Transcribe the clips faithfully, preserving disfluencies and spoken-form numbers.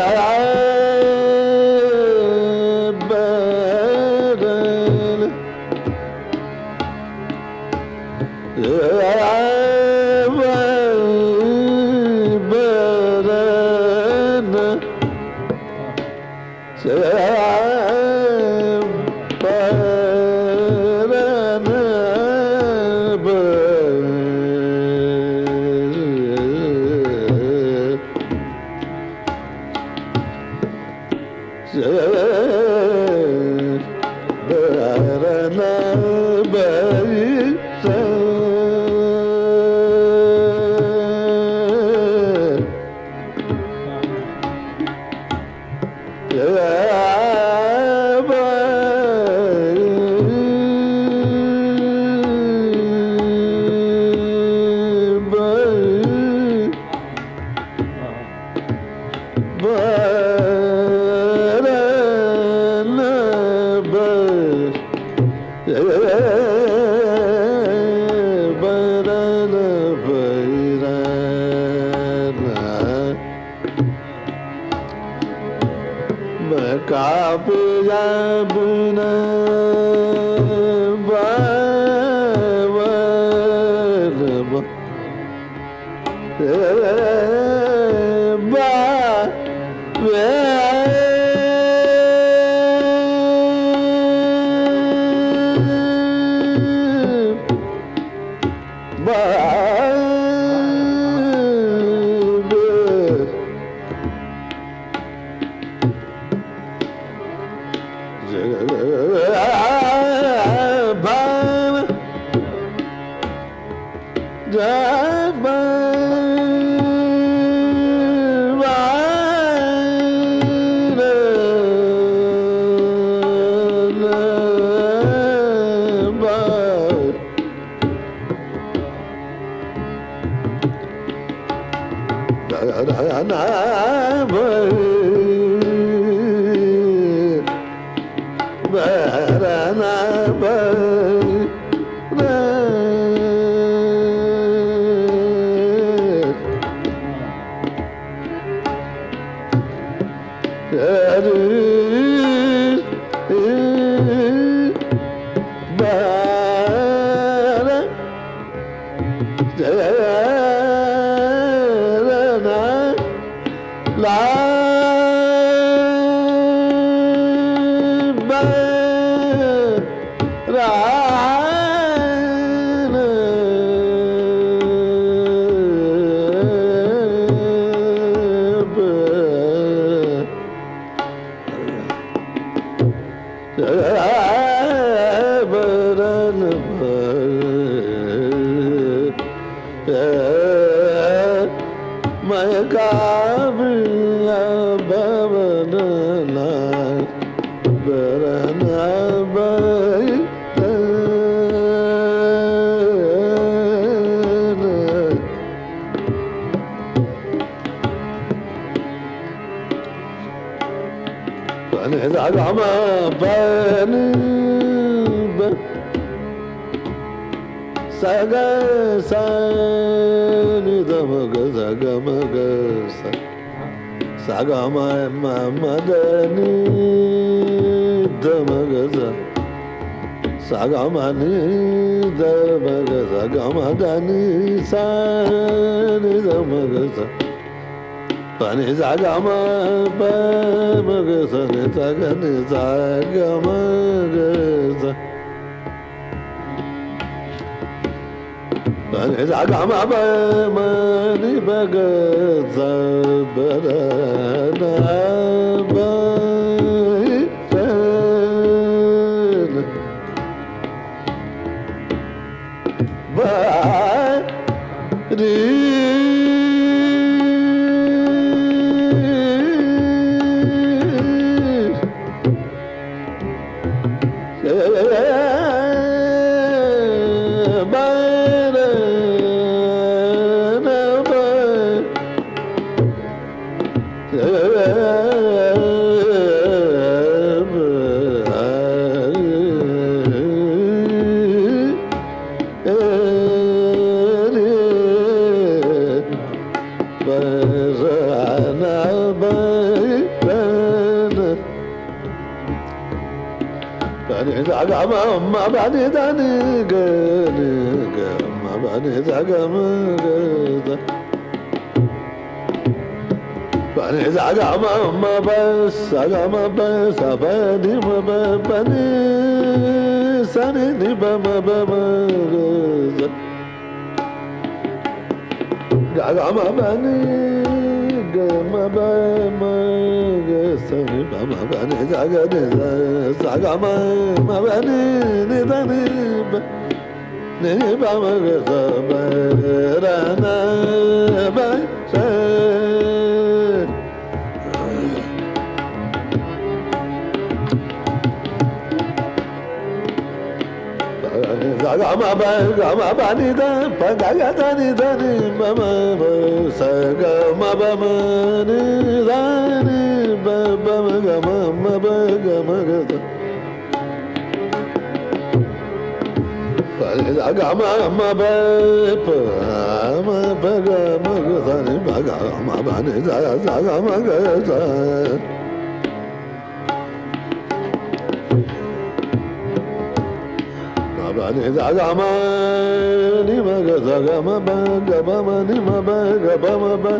Ba bani zaga ma ma bani dani ga ga ma bani zaga ma ga bani zaga ma ma ba zaga ma ba sa bani ma ba bani sani ni ba ma ba ma ga ga ma bani ga ma ba ma ga sani ba ma bani zaga ni zaga ma ma bani ni dani ba ni ba ma ga sa ba ra na ba sa ga ma ba ga ma ba ni da pa ga ga da ni da ni ma ma ba sa ga ma ba ma ni da ni ba ba ma ga ma ma ba ga ma ga da pa da ga ma ma ba pa ma ba ga ma ga da ni ba ga ma ba ni da za ga ma ga da ni zaga ma ni ma ga zaga ma ba ga ba ma ni ma ba ga ba ma ba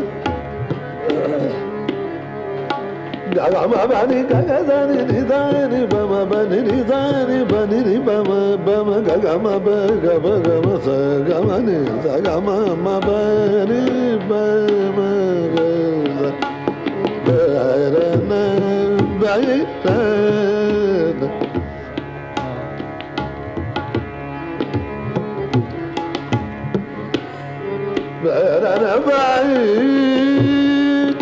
ga ga ma ba ni ga ga da ni ni da ni ba ma ba ni ni da ni ba ni ni ba ma ba ma ga ga ma ba ga ba ga ma sa ga ma ni zaga ma ma ba ni ba ma ga za ba ra na ba yi ra أنا بعيد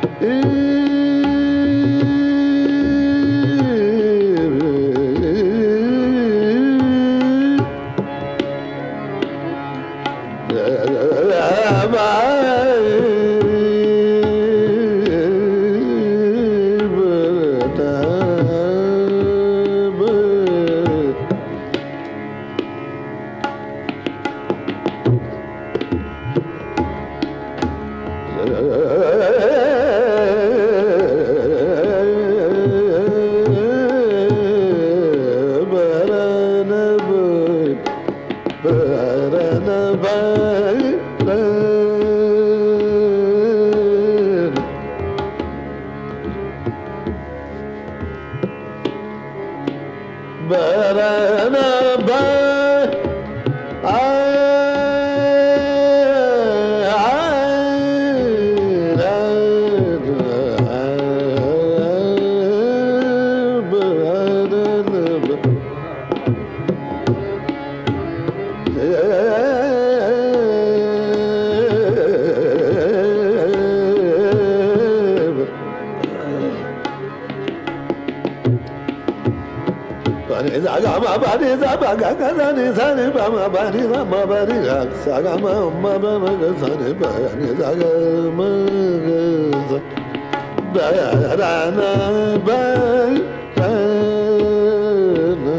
bani za ba ga ga za ni za ni ba ma ba ni za ma ba ni ga sa ga ma ma ba ma ga sa ni ba ni za ga ma ga za ba ra na ba ra na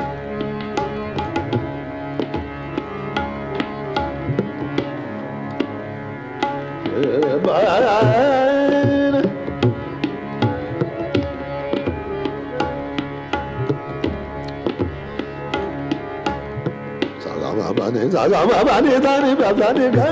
ba bani zaga ma bani da ni ba da ni ga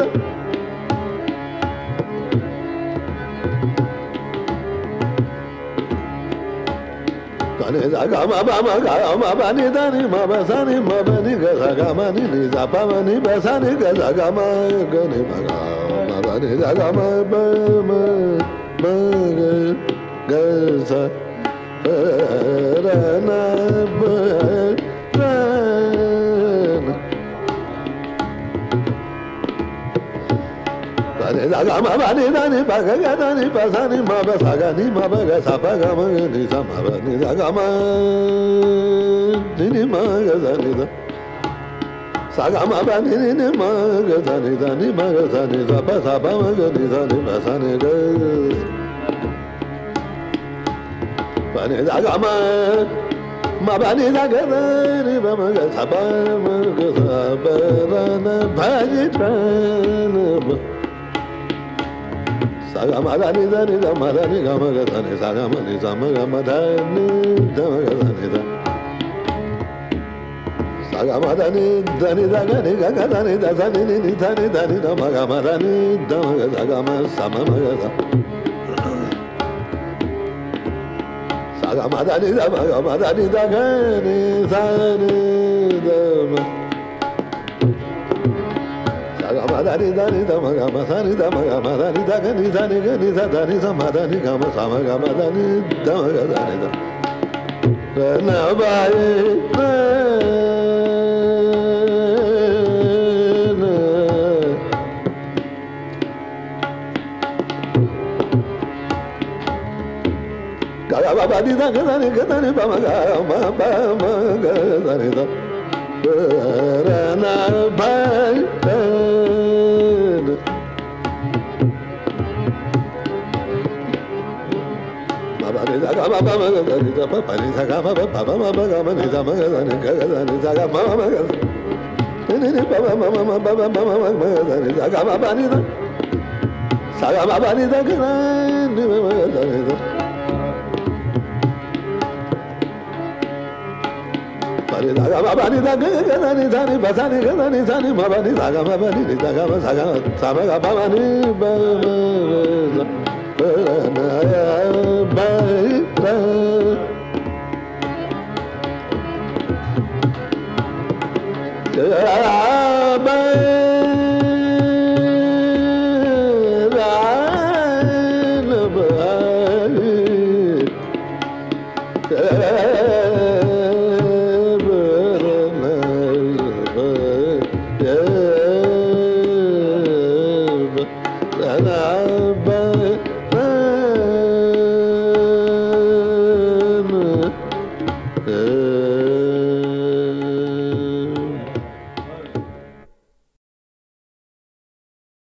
bani zaga ma ba ma ga ma bani da ni ma ba sa ni ma bani ga zaga ma ni ni za pa ma ni ba sa ni ga zaga ma ga ni ma ga ma bani zaga ma ba ma ma ga ga sa ra na ba zaga ma ba ni da ni ba ga ga da ni ba sa ni ma ba sa ga ni ma ba ga sa ba ga ma ni sa ma ba ni zaga ma ni ni ma ga sa ni da sa ga ma ba ni ni ma ga sa ni da ni ma ga sa ni sa ba sa ba ma ga ni sa ni ba sa ni ga ba ni zaga ma ma ba ni zaga da ni ba ma ga sa ba ma ga sa ba ra na ba ni tra na ba saga ma da ni da ni da ma da ni ga ma ga sa ni saga ma ni sa ma ga ma da ni da ma ga sa ni da Sagamadani dani dagani gagadani dasani ni dani dani damagadani damagama samamagada. Sagamadani damagadani dagani dani dama. Sagamadani dani damagama dani damagama dani dagani dani gani dani samadani gama samagadani damagadani dam. Nabai Badi da gadani gadani bama gama bama gadani da rana bai baba da gama bama gadani da papa ni da gama baba baba gama ni da ma gadani gadani da gama baba gadani ni baba mama baba mama gadani da gama bani da saga baba ni da gadani baba gadani da Bani da gani dani basani gani dani mabani daga mabani daga masaga sabaga bani ba ba